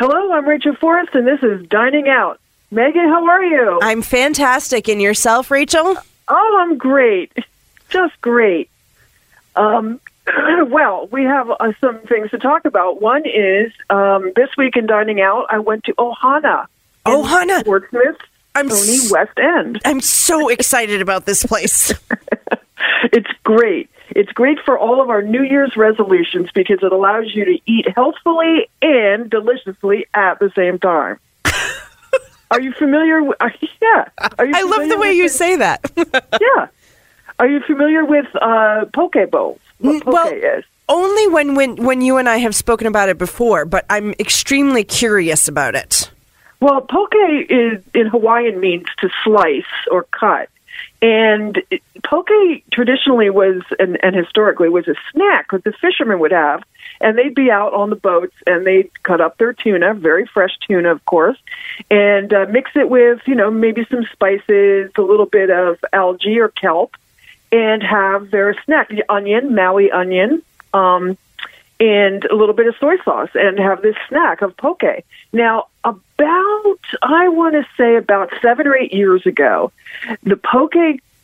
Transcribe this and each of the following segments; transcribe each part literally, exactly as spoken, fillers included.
Hello, I'm Rachel Forrest, and this is Dining Out. Megan, how are you? I'm fantastic. And yourself, Rachel? Oh, I'm great. Just great. Um, well, we have uh, some things to talk about. One is, um, this week in Dining Out, I went to Ohana. Ohana? Portsmouth, I'm Tony s- West End. I'm so excited about this place. It's great. It's great for all of our New Year's resolutions because it allows you to eat healthfully and deliciously at the same time. Are you familiar with... Uh, yeah. Are you I love the way with you the, say that. Yeah. Are you familiar with uh, poke bowls? What poke well, is? Only when, when, when you and I have spoken about it before, but I'm extremely curious about it. Well, poke is in Hawaiian means to slice or cut. And it, poke traditionally was, and, and historically, was a snack that the fishermen would have. And they'd be out on the boats, and they'd cut up their tuna, very fresh tuna, of course, and uh, mix it with, you know, maybe some spices, a little bit of algae or kelp, and have their snack, the onion, Maui onion, um, and a little bit of soy sauce, and have this snack of poke. Now, about, I want to say about seven or eight years ago, the poke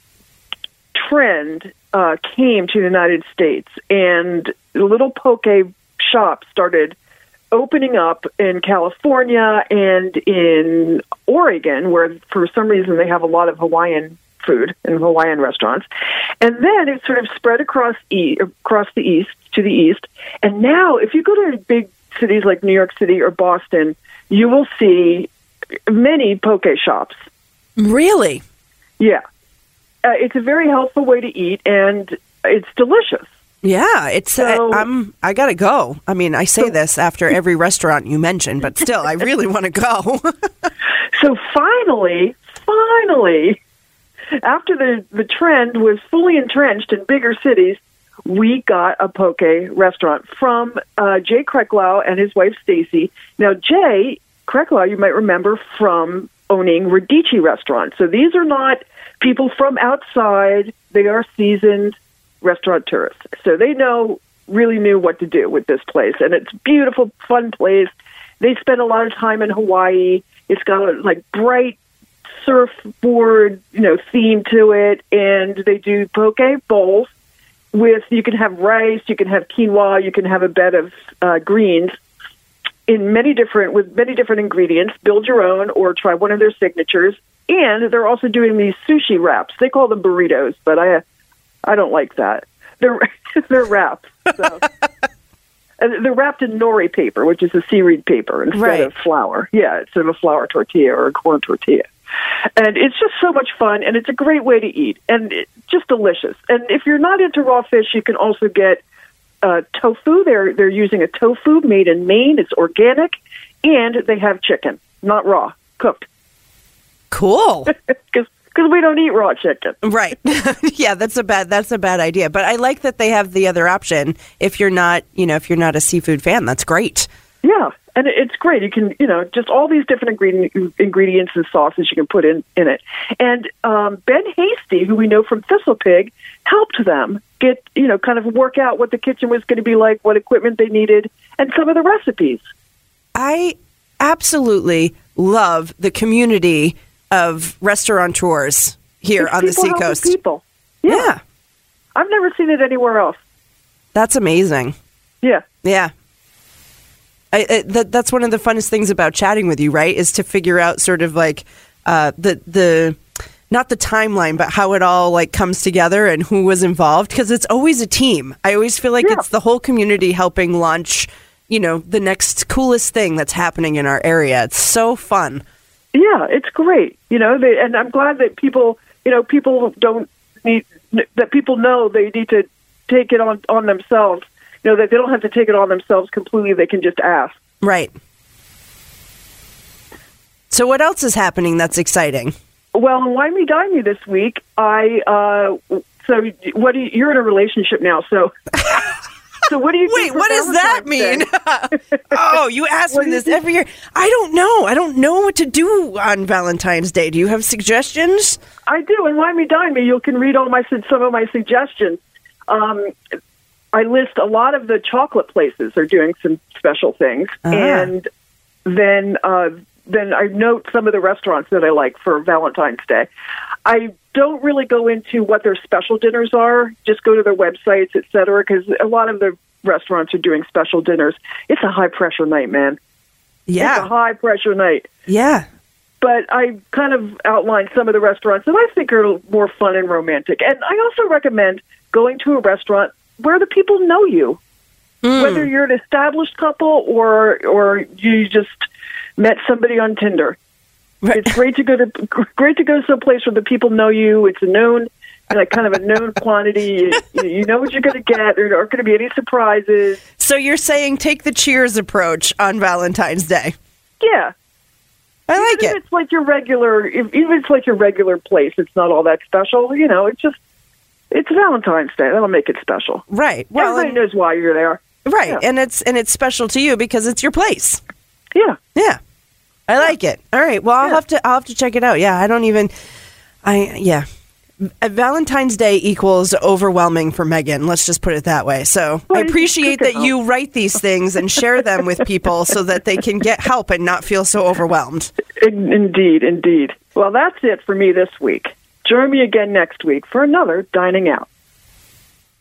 trend uh, came to the United States, and little poke shops started opening up in California and in Oregon, where for some reason they have a lot of Hawaiian food in Hawaiian restaurants. And then it sort of spread across e- across the east to the east. And now if you go to big cities like New York City or Boston, you will see many poke shops. Really? Yeah. Uh, it's a very healthful way to eat, and it's delicious. Yeah, it's. So, I, I'm. I gotta go. I mean, I say so, this after every restaurant you mention, but still, I really want to go. So finally, finally, after the the trend was fully entrenched in bigger cities, we got a poke restaurant from uh, Jay Krecklau and his wife Stacy. Now, Jay Krecklau, you might remember from owning Radici restaurants. So these are not people from outside; they are seasoned restaurateurs. So they know, really knew what to do with this place. And it's a beautiful, fun place. They spend a lot of time in Hawaii. It's got a like bright surfboard, you know, theme to it. And they do poke bowls with, you can have rice, you can have quinoa, you can have a bed of uh, greens in many different, with many different ingredients. Build your own or try one of their signatures. And they're also doing these sushi wraps. They call them burritos, but I I don't like that. They're they're wrapped. So. And they're wrapped in nori paper, which is a seaweed paper, instead right. of flour. Yeah, instead of a flour tortilla or a corn tortilla. And it's just so much fun, and it's a great way to eat, and it's just delicious. And if you're not into raw fish, you can also get uh, tofu. They're they're using a tofu made in Maine. It's organic, and they have chicken, not raw, cooked. Cool. Because Because we don't eat raw chicken. Right. Yeah, that's a bad that's a bad idea. But I like that they have the other option if you're not, you know, if you're not a seafood fan. That's great. Yeah, and it's great. You can, you know, just all these different ingredient, ingredients and sauces you can put in, in it. And um, Ben Hasty, who we know from Thistle Pig, helped them get, you know, kind of work out what the kitchen was going to be like, what equipment they needed, and some of the recipes. I absolutely love the community of restaurateurs here it's on the seacoast. People. Yeah. yeah. I've never seen it anywhere else. That's amazing. Yeah. Yeah. I, I, that, that's one of the funnest things about chatting with you, right? Is to figure out sort of like uh, the, the, not the timeline, but how it all like comes together and who was involved. Because it's always a team. I always feel like yeah. it's the whole community helping launch, you know, the next coolest thing that's happening in our area. It's so fun. Yeah, it's great. You know, they, and I'm glad that people, you know, people don't need, that people know they need to take it on, on themselves. You know, that they don't have to take it on themselves completely. They can just ask. Right. So what else is happening that's exciting? Well, in Wine Me Dine Me this week, I, uh, so what do you, you're in a relationship now, so... So what do you Wait, what does that mean? Oh, you ask me this think? every year. I don't know. I don't know what to do on Valentine's Day. Do you have suggestions? I do. In Wine Me Dine Me, you can read all my some of my suggestions. Um, I list a lot of the chocolate places are doing some special things, uh-huh. and then uh, then I note some of the restaurants that I like for Valentine's Day. I don't really go into what their special dinners are. Just go to their websites, et cetera, because a lot of the restaurants are doing special dinners. It's a high-pressure night, man. Yeah. It's a high-pressure night. Yeah. But I kind of outlined some of the restaurants that I think are more fun and romantic. And I also recommend going to a restaurant where the people know you, mm. whether you're an established couple or or you just met somebody on Tinder. Right. It's great to go to great to go to a place where the people know you. It's a known, like kind of a known quantity. You, you know what you're going to get. There aren't going to be any surprises. So you're saying take the Cheers approach on Valentine's Day? Yeah, I like even it. If it's like your regular, if, even if it's like your regular place, it's not all that special. You know, it's just it's Valentine's Day. That'll make it special. Right. Well, everybody and, knows why you're there. Right, yeah. and it's and it's special to you because it's your place. Yeah. Yeah. I like it. All right. Well, I'll yeah. have to. I'll have to check it out. Yeah. I don't even. I yeah. Valentine's Day equals overwhelming for Megan. Let's just put it that way. So well, I appreciate that you write these things and share them with people so that they can get help and not feel so overwhelmed. Indeed, indeed. Well, that's it for me this week. Join me again next week for another Dining Out.